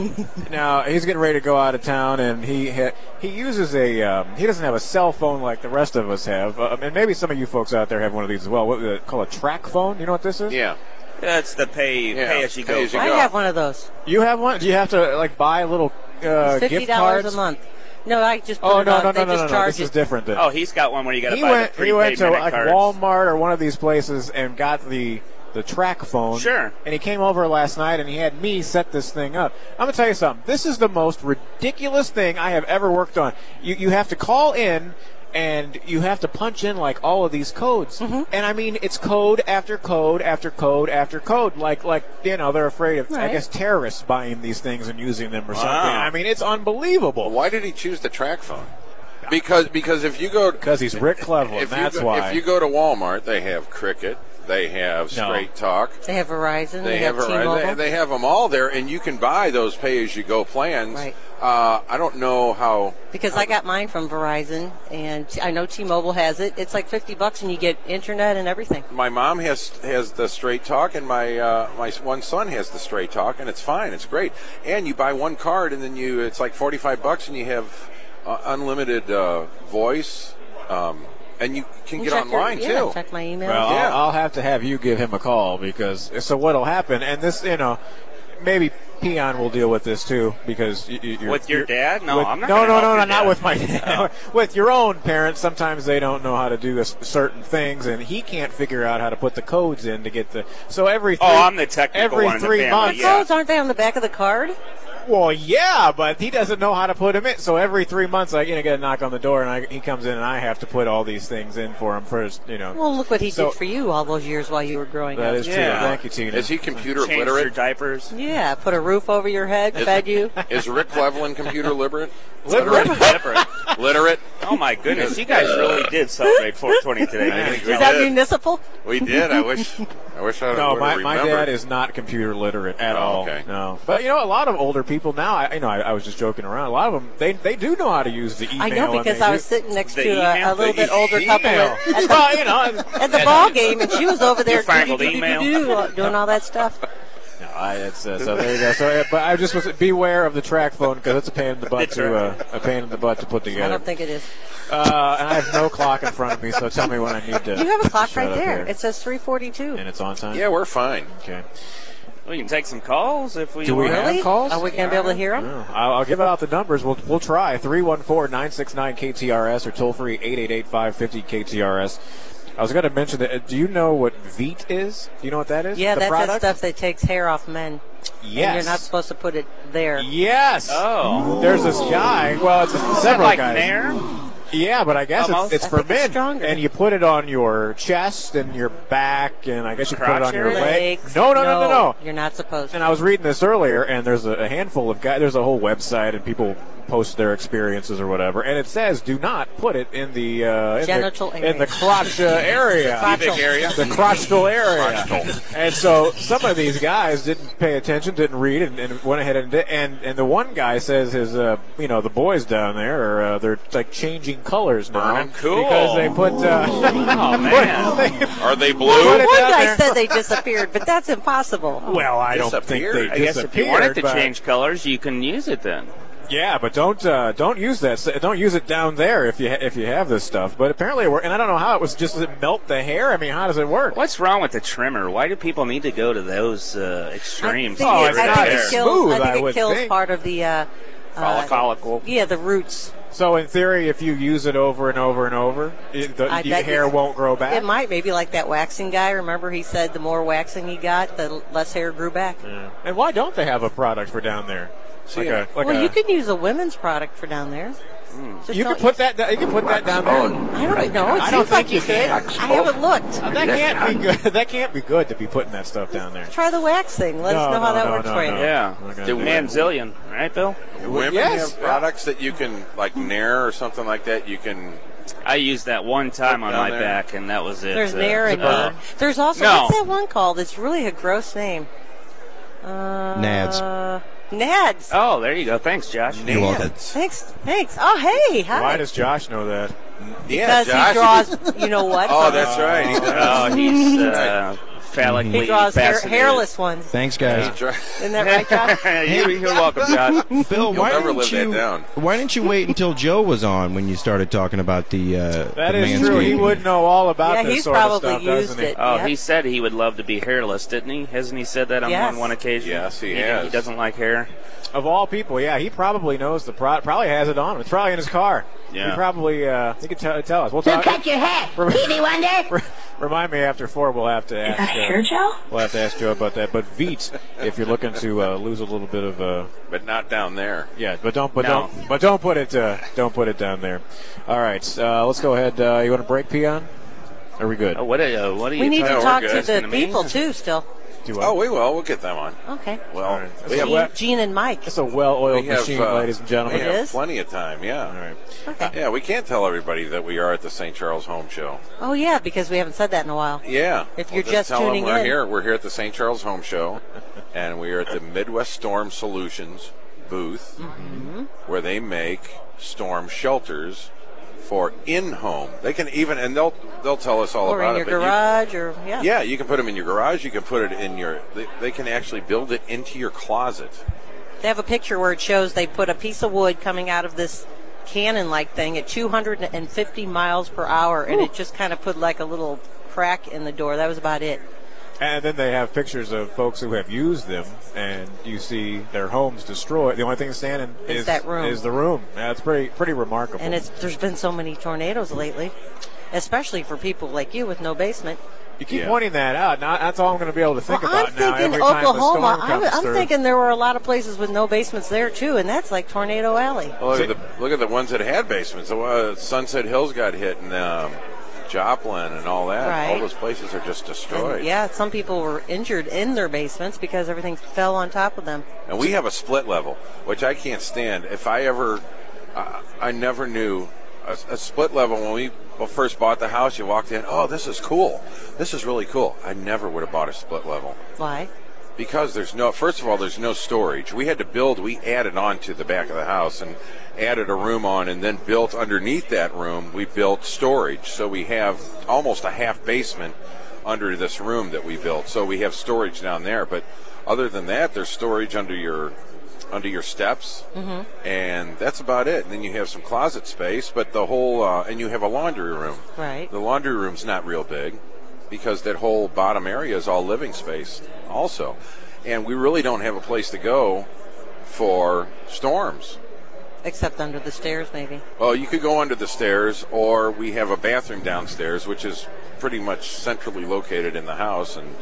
Now he's getting ready to go out of town, and he ha- he uses a um, he doesn't have a cell phone like the rest of us have, uh, and maybe some of you folks out there have one of these as well. What they call a track phone? You know what this is? Yeah. That's the pay Yeah, pay as you pay go. as you I go. have one of those. You have one? Do you have to like buy little uh, Fifty gift dollars cards? a month. No, I just put Oh it no on. no they no no just no! no. charge This is it. different. Then. Oh, he's got one where you got to he buy went the he went prepaid to minute like cards. Walmart or one of these places and got the the track phone. Sure. And he came over last night and he had me set this thing up. I'm gonna tell you something. This is the most ridiculous thing I have ever worked on. You you have to call in and you have to punch in like all of these codes. Mm-hmm. And I mean it's code after code after code after code. Like like you know they're afraid of I Right. guess terrorists buying these things and using them or Wow. something. I mean it's unbelievable. Why did he choose the track phone? Because because if you go Because he's Rick Cleveland. if That's you go, why. if you go to Walmart, they have Cricket, they have No. Straight Talk, They have Verizon. they, They, have, have Verizon, T-Mobile. they, they have them all there, and you can buy those pay-as-you-go plans. Right. Uh, I don't know how. Because I got mine from Verizon, and I know T-Mobile has it. It's like fifty bucks, and you get internet and everything. My mom has has the Straight Talk, and my uh, my one son has the Straight Talk, and it's fine. It's great. And you buy one card, and then you it's like forty-five bucks, and you have uh, unlimited uh, voice, um, and you can You get check your- online yeah, too. check my email. Well, Yeah. I'll, I'll have to have you give him a call because so what'll happen, and this, you know, maybe Peon will deal with this too because you, you, you're, With your you're- dad? No, with- I'm not No, gonna no, help no, your no, not dad. with my dad. With your own parents, sometimes they don't know how to do this, certain things, and he can't figure out how to put the codes in to get the. So every three, Oh, I'm the technical every one in the three family, months. yeah. Codes, aren't they on the back of the card? Well, yeah, but he doesn't know how to put them in. So every three months, I you know, get a knock on the door, and I, he comes in, and I have to put all these things in for him first. You know. Well, look what he So- did for you all those years while you were growing That up. is true. Yeah. Thank you, Tina. Is he computer Changed your literate? diapers. Yeah, put a roof over your head, Is- fed you. Is Rick Cleveland computer literate? Literate. Literate. Literate? Oh my goodness, you guys really did celebrate four twenty today. I think we Is that did. municipal? We did. I wish. I wish I No, would my, have my remembered. dad is not computer literate at Oh, all. okay. No, but you know, a lot of older people now. I, you know, I, I was just joking around. A lot of them, they they do know how to use the email. I know and because they I do- was sitting next The to a, email? a little The bit older email. couple at, at the, Well, you know, at the and- ball game, and she was over there Newfangled do-do-do-do-do, email. doing all that stuff. No, I, it's, uh, so there you go. So, uh, but I just was beware of the track phone because it's a pain in the butt to uh, a pain in the butt to put I together. don't think it is. Uh, and I have no clock in front of me, so tell me when I need to. You have a clock shut right up there. here. It says three forty-two. And it's on time. Yeah, we're fine. Okay. We can take some calls if we Do we want. have Really? calls? Are we going to be able to hear them? No. I'll, I'll give out the numbers. We'll we'll try three one four nine six nine K T R S or toll free eight eight eight five five zero K T R S. I was going to mention that. Uh, do you know what Veet is? Do you know what that is? Yeah, the that's product? that stuff that takes hair off men. Yes. And you're not supposed to put it there. Yes. Oh. There's this guy. Well, it's Is that several like guys. Nair? Yeah, but I guess Almost. it's, it's I for think it's men, stronger. and you put it on your chest and your back, and I guess you put it Crotch on your area? leg. Legs. No, no, no, no, no. You're not supposed to. And I was reading this earlier, and there's a, a handful of guys. There's a whole website, and people post their experiences or whatever, and it says do not put it in the uh, in Genital the, area. in the crotch uh, area, Crotchal. area. the crotchal area. Crotchal. And so some of these guys didn't pay attention, didn't read, and, and went ahead and did. And and the one guy says his, uh, you know, the boys down there are uh, they're like changing colors now Burning. Cool. because they put. Uh, Oh man. they- Are they Put blue? it One down guy there. said they disappeared, but that's impossible. Well, I don't think Disappeared? they I guess if you want it to disappeared, but- change colors, you can use it then. Yeah, but don't uh, don't use that. Don't use it down there if you ha- if you have this stuff. But apparently, it worked. And I don't know how it was. Just does it melt the hair? I mean, how does it work? What's wrong with the trimmer? Why do people need to go to those uh, I extremes? think, Oh, it, it's I not think as it kills, smooth, I think I it would kills think. part of the uh, uh, Follicle. Yeah, the roots. So in theory, if you use it over and over and over, it, the I your bet hair you- won't grow back. It might, maybe like that waxing guy. Remember, he said the more waxing he got, the less hair grew back. Yeah. And why don't they have a product for down there? Like a, like well, a, you could use a women's product for down there. Just you don't- could put that. You can put that down there. I don't know. It I seems don't like think you you could. can. I haven't looked. Uh, That can't be good. That can't be good to be putting that stuff down there. Try the wax thing. Let us No, know how no, that no, works no, for you. no. Yeah. Not gonna Do do man that. zillion, right, Bill? Women Yes. have products that you can, like Nair or something like that. You can. I used that one time on Down my there. back, and that was it. There's Uh, Nair and uh, there's also No. what's that one called? It's really a gross name. Uh, Nads. Nads. Oh, there you go. Thanks, Josh. You're welcome. Thanks. Thanks. Oh, hey. Hi. Why does Josh know that? Yeah, because Josh. he draws. You know what? Oh, that's right. He does. Oh, he's uh, phallically He draws hair, fascinated. hairless ones. Thanks, guys. Isn't that right, Josh? you're, you're welcome, Josh. Bill, You'll why never didn't live that you? down. Why didn't you wait until Joe was on when you started talking about the? Uh, That the is true. He manscaping? would know all about Yeah, this he's sort of probably stuff, used doesn't he? it. Oh, Yep. he said he would love to be hairless, didn't he? Hasn't he said that on Yes. one, one occasion? Yes, he he has. He doesn't like hair. Of all people, yeah, he probably knows the pro- probably has it on. It's probably in his car. Yeah. He probably uh, he could tell, tell us. We'll So talk. cut your hair, Stevie Wonder. Remind me after four. We'll have to ask. that uh, hair gel? We'll have to ask Joe about that. But Veet, if you're looking to uh, lose a little bit of, uh, But not down there. yeah, but don't, but No. don't, but don't put it, uh, don't put it down there. All right, uh, let's go ahead. Uh, you want to break, Peon? Are we good? Oh, what, uh, what are you We need talking to we're talk good. to Asking the me? people too. Still. Do what? Oh, we will. We'll get them on. Okay. Well, All right. we have, Well, Gene, Gene and Mike. It's a well-oiled we have, machine, uh, ladies and gentlemen. We It have is? plenty of time. Yeah. All right. Okay. Yeah, we can't tell everybody that we are at the Saint Charles Home Show. Oh yeah, because we haven't said that in a while. Yeah. If We'll you're just tell them tuning we're in. here. We're here at the Saint Charles Home Show, and we are at the Midwest Storm Solutions booth, Mm-hmm. where they make storm shelters for in-home. They can even, and they'll they'll tell us all Or about in it. your but you- garage, or yeah. yeah, you can put them in your garage. You can put it in your. They, they can actually build it into your closet. They have a picture where it shows they put a piece of wood coming out of this cannon-like thing at two hundred fifty miles per hour, and it just kind of put like a little crack in the door. That was about it. And then they have pictures of folks who have used them, and you see their homes destroyed. The only thing standing It's is that room. Is the room. That's pretty pretty remarkable. And it's there's been so many tornadoes lately, especially for people like you with no basement. you keep Yeah. pointing that out. Now, that's all I'm going to be able to think Well, about I'm now. thinking Every time the Oklahoma. storm I comes w- I'm through. thinking there were a lot of places with no basements there too, and that's like Tornado Alley. Well, look at the look at the ones that had basements. The uh, Sunset Hills got hit, and um, Joplin and all that. Right. All those places are just destroyed. And, yeah, some people were injured in their basements because everything fell on top of them. And we have a split level, which I can't stand. If I ever, I, I never knew a, a split level. When we first bought the house, you walked in, oh, this is cool. This is really cool. I never would have bought a split level. Why? Because there's no, first of all, there's no storage. We had to build, we added on to the back of the house and added a room on, and then built underneath that room, we built storage. So we have almost a half basement under this room that we built. So we have storage down there. But other than that, there's storage under your under your steps, Mhm. and that's about it. And then you have some closet space, but the whole, uh, and you have a laundry room. Right. The laundry room's not real big because that whole bottom area is all living space also. And we really don't have a place to go for storms. Except under the stairs, maybe. Well, you could go under the stairs, or we have a bathroom downstairs, which is pretty much centrally located in the house, and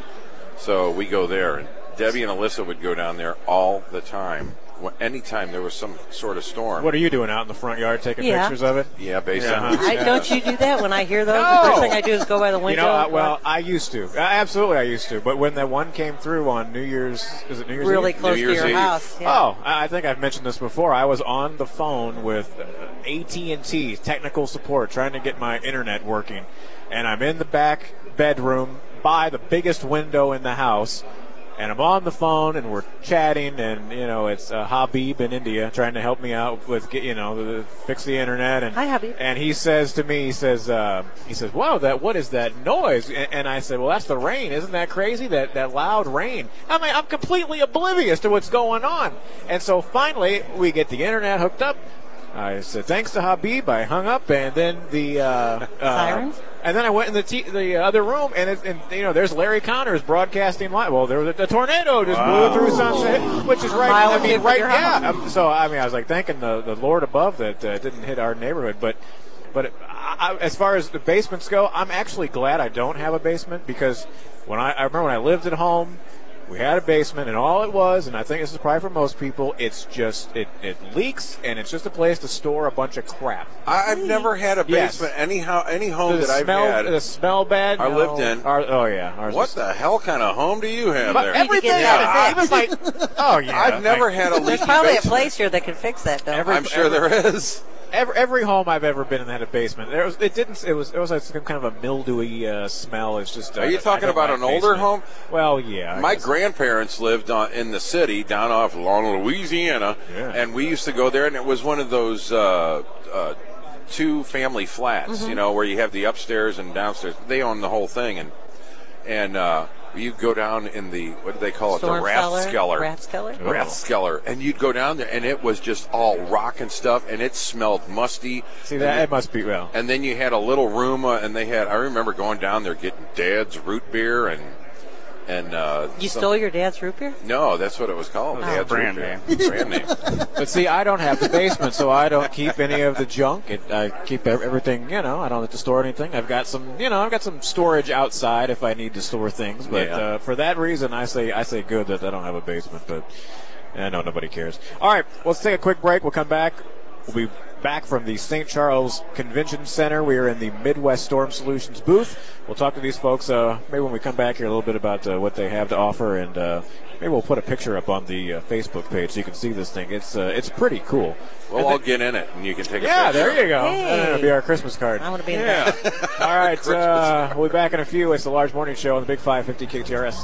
so we go there. And Debbie and Alyssa would go down there all the time. Wh- Anytime there was some sort of storm. What are you doing out in the front yard, taking Yeah. pictures of it? Yeah, basically. I, don't you do that when I hear those? No. The first thing I do is go by the You window. know, I, well, I used to. Uh, absolutely, I used to. But when that one came through on New Year's, is it New Year's Really Eve? close New to Year's your Eve. house, yeah. Oh, I I think I've mentioned this before. I was on the phone with A T and T technical support trying to get my internet working, and I'm in the back bedroom by the biggest window in the house. And I'm on the phone, and we're chatting, and, you know, it's uh, Habib in India trying to help me out with, get, you know, the, the, fix the internet. And, Hi, Habib. And he says to me, he says, uh, he says, wow, that, what is that noise? And, and I said, well, that's the rain. Isn't that crazy? That, that loud rain. I mean, I'm completely oblivious to what's going on. And so finally, we get the internet hooked up. I said, thanks to Habib. I hung up, and then the, uh, uh Sirens? And then I went in the t- the other room, and, it, and you know, there's Larry Connors broadcasting live. Well, there was a, the tornado just Wow. blew through Sunset, which is right. Mile I away mean, from right. your Yeah. house. Um, so I mean, I was like thanking the, the Lord above that uh, it didn't hit our neighborhood. But but I, I, as far as the basements go, I'm actually glad I don't have a basement, because when I, I remember when I lived at home, we had a basement, and all it was, and I think this is probably for most people, it's just, it, it leaks, and it's just a place to store a bunch of crap. I, I've never had a Yes. basement. Any, ho- any home the that smell, I've had. The smell bad? I No. lived in. Our, oh, yeah. Ours What is- the hell kind of home do you have But there? everything, Yeah. even my, oh, yeah. I've never like- had a There's leaky probably a basement. place here that can fix that, Bill. Every- I'm sure there is. Every, every home I've ever been in had a basement. There was, it didn't. It was. It was like some kind of a mildewy uh, smell. It's just. Uh, Are you I talking don't about like an older basement. home? Well, yeah. I My guess. grandparents lived on, in the city down off Long, Louisiana, Yeah. and we used to go there, and it was one of those uh, uh, two family flats, Mm-hmm. you know, where you have the upstairs and downstairs. They own the whole thing, and and uh, you go down in the, what do they call it, Storm the cellar? Rathskeller. Rathskeller? Rathskeller. And you'd go down there, and it was just all rock and stuff, and it smelled musty. See And that then- it must be well. And then you had a little room, uh, and they had, I remember going down there getting Dad's root beer, and and uh, You some- stole your dad's root beer? No, that's what it was called. Dad's brand root beer. Brand name. But see, I don't have the basement, so I don't keep any of the junk. It, I keep ev- everything. You know, I don't have to store anything. I've got some. You know, I've got some storage outside if I need to store things. But Yeah. uh, for that reason, I say I say good that I don't have a basement. But I know nobody cares. All right, let's take a quick break. We'll come back. We'll be back from the Saint Charles Convention Center. We are in the Midwest Storm Solutions booth. We'll talk to these folks uh, maybe when we come back here a little bit about uh, what they have to offer, and uh, maybe we'll put a picture up on the uh, Facebook page so you can see this thing. It's uh, it's pretty cool. We'll And all the- get in it, and you can take a yeah, picture. there you go. Hey. That'll be our Christmas card. I want to be in Yeah. that. All right, uh, we'll be back in a few. It's the Large Morning Show on the Big five fifty K T R S.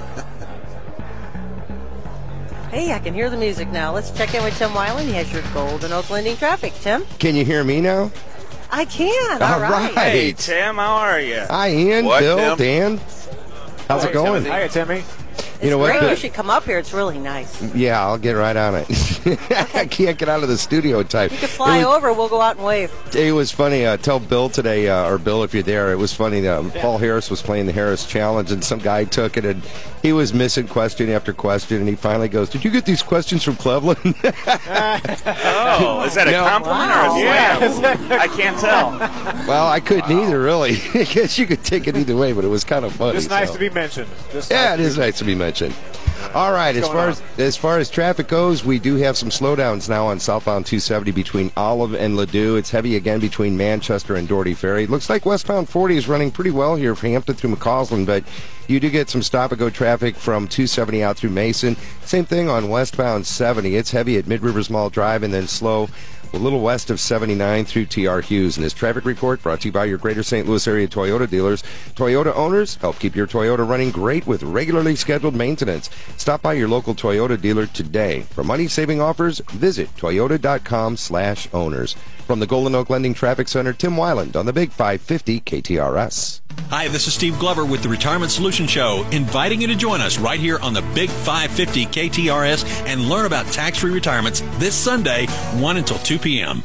Hey, I can hear the music now. Let's check in with Tim Weiland. He has your Golden Oak Lending traffic. Tim? Can you hear me now? I can. All All right. right. Hey, Tim, how are you? Hi, Ian, What, Bill, Tim? Dan. How's it going? Hi, Timmy. You know It's what? great. The- You should come up here. It's really nice. Yeah, I'll get right on it. I can't get out of the studio in time. You can fly it was, over. We'll go out and wave. It was funny. Uh, tell Bill today, uh, or Bill, if you're there. It was funny that um, Paul Harris was playing the Harris Challenge, and some guy took it, and he was missing question after question, and he finally goes, "Did you get these questions from Cleveland?" Oh, is that a No. compliment or a slam? I can't tell. Well, I couldn't either, really. I guess you could take it either way, but it was kind of funny. Just nice so. to be mentioned. Just Yeah, nice it to is be- nice to be mentioned. All right, as What's far going as as far as traffic goes, we do have some slowdowns now on southbound two seventy between Olive and Ladue. It's heavy again between Manchester and Doherty Ferry. It looks like westbound forty is running pretty well here from Hampton through McCausland, but you do get some stop-and-go traffic from two seventy out through Mason. Same thing on westbound seventy. It's heavy at Mid Rivers Mall Drive and then slow a little west of seventy-nine through T R Hughes. And this traffic report brought to you by your Greater Saint Louis area Toyota dealers. Toyota owners, help keep your Toyota running great with regularly scheduled maintenance. Stop by your local Toyota dealer today. For money-saving offers, visit toyota.com slash owners. From the Golden Oak Lending Traffic Center, Tim Weiland on the Big five fifty K T R S. Hi, this is Steve Glover with the Retirement Solution Show, inviting you to join us right here on the Big five fifty K T R S and learn about tax-free retirements this Sunday, one until two p.m.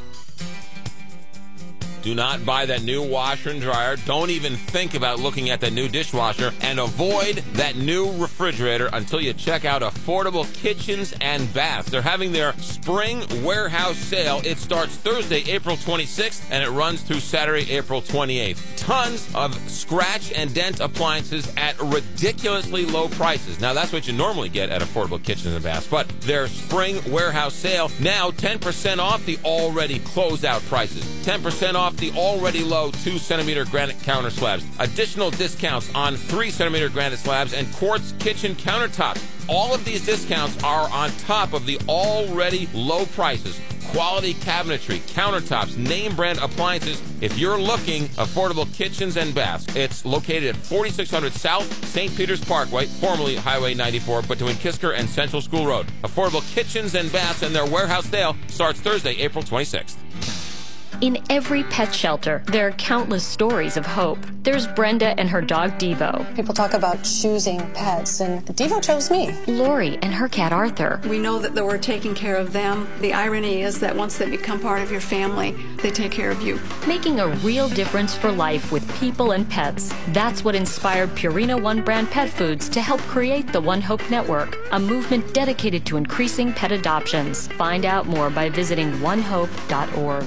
Do not buy that new washer and dryer. Don't even think about looking at that new dishwasher. And avoid that new refrigerator until you check out Affordable Kitchens and Baths. They're having their spring warehouse sale. It starts Thursday, April twenty-sixth, and it runs through Saturday, April twenty-eighth. Tons of scratch and dent appliances at ridiculously low prices. Now, that's what you normally get at Affordable Kitchens and Baths. But their spring warehouse sale, now ten percent off the already closed out prices. ten percent off the already low two centimeter granite counter slabs. Additional discounts on three centimeter granite slabs and quartz kitchen countertops. All of these discounts are on top of the already low prices. Quality cabinetry, countertops, name brand appliances. If you're looking, Affordable Kitchens and Baths. It's located at forty-six hundred South Saint Peter's Parkway, formerly Highway ninety-four, between Kisker and Central School Road. Affordable Kitchens and Baths, and their warehouse sale starts Thursday, April twenty-sixth. In every pet shelter, there are countless stories of hope. There's Brenda and her dog Devo. People talk about choosing pets, and Devo chose me. Lori and her cat Arthur. We know that we're taking care of them. The irony is that once they become part of your family, they take care of you. Making a real difference for life with people and pets. That's what inspired Purina One brand pet foods to help create the One Hope Network, a movement dedicated to increasing pet adoptions. Find out more by visiting one hope dot org.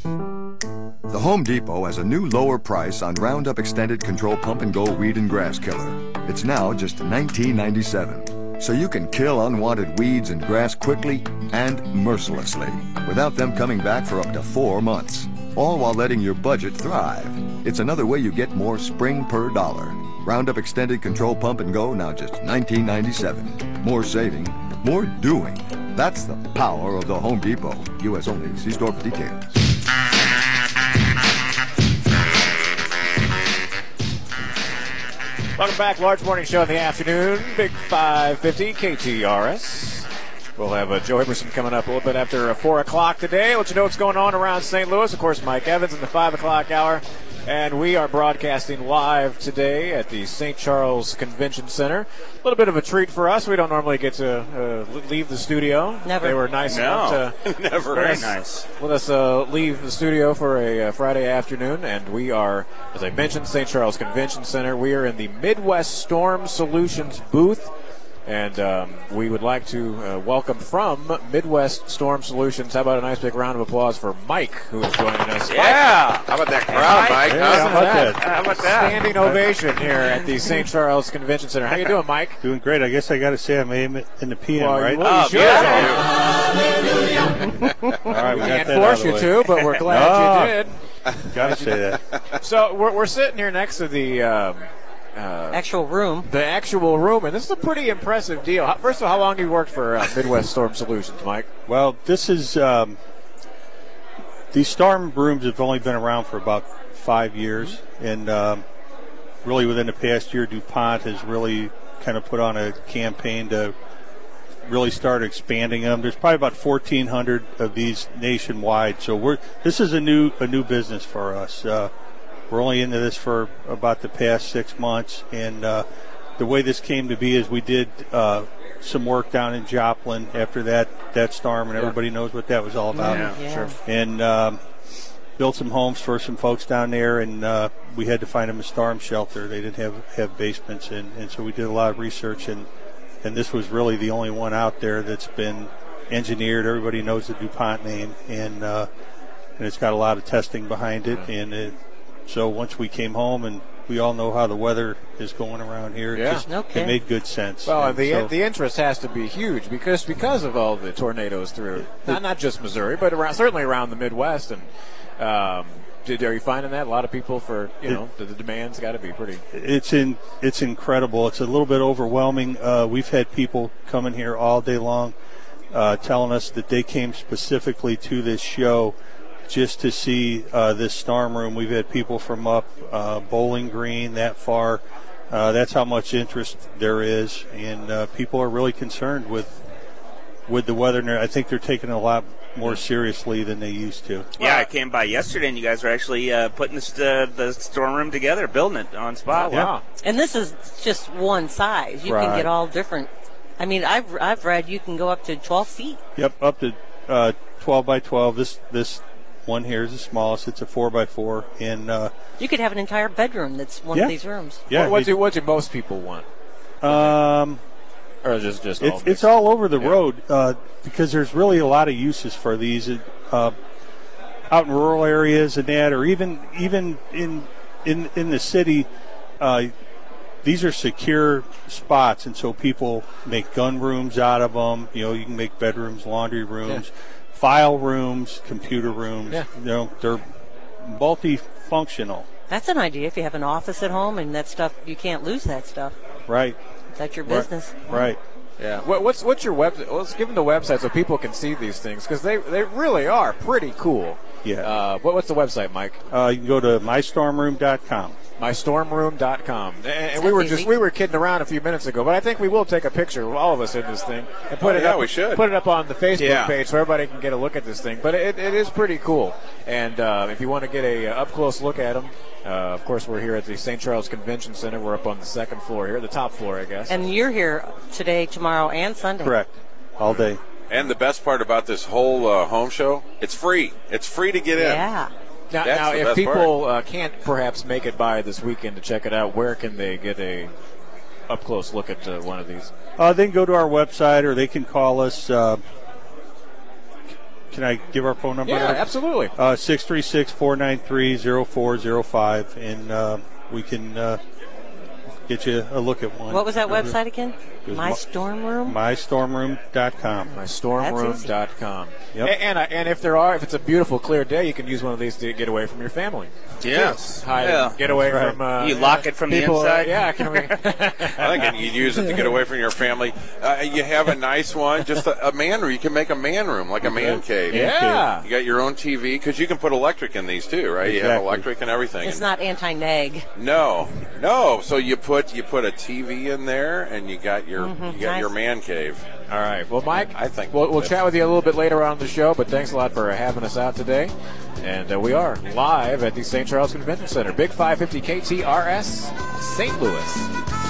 The Home Depot has a new lower price on Roundup Extended Control Pump and Go Weed and Grass Killer. It's now just nineteen ninety-seven. So you can kill unwanted weeds and grass quickly and mercilessly without them coming back for up to four months. All while letting your budget thrive. It's another way you get more spring per dollar. Roundup Extended Control Pump and Go, now just nineteen ninety-seven. More saving, more doing. That's the power of the Home Depot. U S only. See store for details. Welcome back. Large Morning Show in the afternoon. Big five fifty K T R S. We'll have uh, Joe Hibberson coming up a little bit after uh, four o'clock today. Let you know what's going on around Saint Louis. Of course, Mike Evans in the five o'clock hour. And we are broadcasting live today at the Saint Charles Convention Center. A little bit of a treat for us. We don't normally get to uh, leave the studio. Never. They were nice No. enough to Never. let Very us, nice. let us uh, leave the studio for a uh, Friday afternoon. And we are, as I mentioned, Saint Charles Convention Center. We are in the Midwest Storm Solutions booth. And um, we would like to uh, welcome from Midwest Storm Solutions. How about a nice big round of applause for Mike, who is joining us. Yeah. How about that crowd, Mike? Hey, huh? how about that? How about that? Standing ovation here at the Saint Charles Convention Center. How you doing, Mike? Doing great. I guess I got to say I'm in the P M, Well, right? you- well, you should. All right, we We got can't that force out of you the way. to, but we're glad No. you did. Got to say that. So we're, we're sitting here next to the um, uh, actual room. The actual room, and this is a pretty impressive deal. How- First of all, how long have you worked for uh, Midwest Storm Solutions, Mike? Well, this is um, these storm rooms have only been around for about five years, and um, really within the past year, DuPont has really kind of put on a campaign to really start expanding them. There's probably about fourteen hundred of these nationwide, so we're this is a new a new business for us. Uh, we're only into this for about the past six months, and uh, the way this came to be is we did uh, some work down in Joplin after that that storm, and Yeah. everybody knows what that was all about. Yeah, Yeah. sure. And um, built some homes for some folks down there, and uh, we had to find them a storm shelter. They didn't have have basements, and, and so we did a lot of research, and and this was really the only one out there that's been engineered. Everybody knows the DuPont name, and uh, and it's got a lot of testing behind it, and it, so once we came home, and we all know how the weather is going around here, it Yeah. just Okay. it made good sense. Well, And the so- the interest has to be huge because because of all the tornadoes through not not just Missouri, but around, certainly around the Midwest. And um, did, are you finding that a lot of people for you It- know the, the demand's got to be pretty? It's in. It's incredible. It's a little bit overwhelming. Uh, we've had people coming here all day long, uh, telling us that they came specifically to this show just to see uh, this storm room. We've had people from up uh, Bowling Green that far. Uh, that's how much interest there is, and uh, people are really concerned with with the weather. And I think they're taking it a lot more seriously than they used to. Yeah, I came by yesterday, and you guys were actually uh, putting this, uh, the storm room together, building it on spot. Yeah. Wow. And this is just one size. You can Right. get all different. I mean, I've I've read you can go up to twelve feet. Yep, up to uh, twelve by twelve. This this one here is the smallest. It's a four by four, and uh, You could have an entire bedroom that's one Yeah. of these rooms. Yeah, What, what, it- do, what do most people want? um, Or just, just all it's mixed? it's all over the road uh, because there's really a lot of uses for these uh, out in rural areas and that, or even even in in in the city. Uh, these are secure spots, and so people make gun rooms out of them. You know, you can make bedrooms, laundry rooms, file rooms, computer rooms. Yeah. You know, they're multifunctional. That's an idea. If you have an office at home and that stuff, you can't lose that stuff. Right. That's your Right. business. Right. Yeah. What, what's what's your website? Let's give them the website so people can see these things because they, they really are pretty cool. Yeah. Uh, what, what's the website, Mike? Uh, you can go to my storm room dot com. my storm room dot com. And, and we were That's just easy. we were kidding around a few minutes ago, but I think we will take a picture of all of us in this thing and put Oh, it yeah, up. we should. Put it up on the Facebook Yeah. page so everybody can get a look at this thing. But it, it is pretty cool. And uh, if you want to get a uh, up close look at them, uh, of course we're here at the Saint Charles Convention Center. We're up on the second floor here, the top floor, I guess. And you're here today, tomorrow, and Sunday. Correct. All day. And the best part about this whole uh, home show, it's free. It's free to get in. Yeah. Now, That's now the if best people uh, can't perhaps make it by this weekend to check it out, where can they get a up close look at uh, one of these? Uh, they can go to our website or they can call us. Uh, can I give our phone number? Yeah, absolutely. Uh, six three six, four nine three, zero four zero five, and uh, we can uh, get you a look at one. What was that website again? It was My my- Storm Room? my storm room dot com. my storm room dot com. Yep. And, and, uh, and if there are, if it's a beautiful, clear day, you can use one of these to get away from your family. Yes. Hide, Yeah. Get away That's right. from. Uh, You lock it from the people, uh, inside? yeah. Can we? I think you'd use it to get away from your family. Uh, you have a nice one, just a, a man room. You can make a man room, like a man cave. Yeah. You got your own T V, because you can put electric in these too, right? You have Exactly. electric and everything. It's not anti-neg. No, no. So you put you put a T V in there, and you got your Mhm, you got nice. your man cave. All right. Well, Mike, I think we'll, we'll that's- chat with you a little bit later on in the show, but thanks a lot for having us out today. And uh, we are live at the Saint Charles Convention Center, Big five fifty K T R S, Saint Louis.